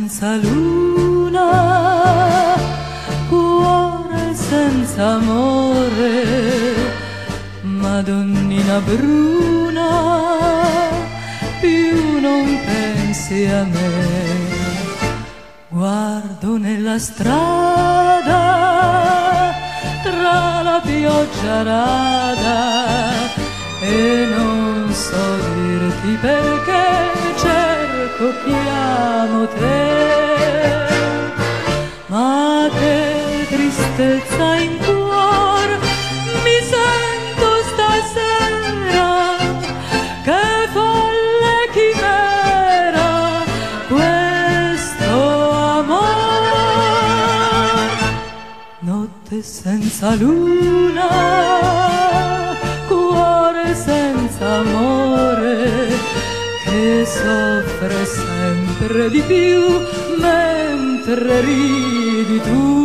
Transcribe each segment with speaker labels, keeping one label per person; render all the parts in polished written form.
Speaker 1: senza luna, cuore senza amore, Madonnina bruna, più non pensi a me. Guardo nella strada tra la pioggia rada e non so dirti perché cerco, chiamo te, ma che tristezza in cuor mi sento stasera, che folle chimera questo amor. Notte senza luna, cuore senza amore, che soffre sempre di più mentre ridi tu.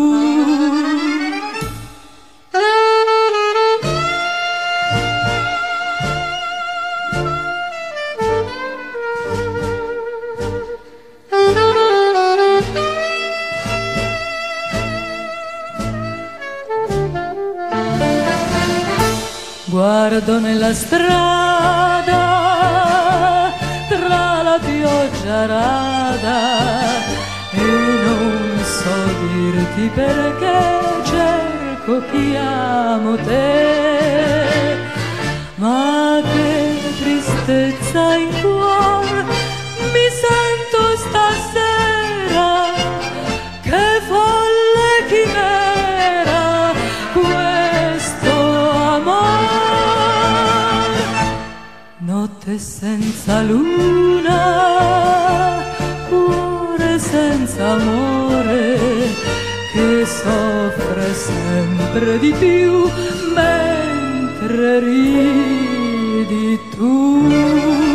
Speaker 1: Guardo nella strada tra la pioggia rada e non so dirti perché cerco, chiamo te, ma che tristezza in cuor mi sento stasera, che folle chimera questo amor. Notte senza luna, cuore senza amore, che soffre sempre di più mentre ridi tu.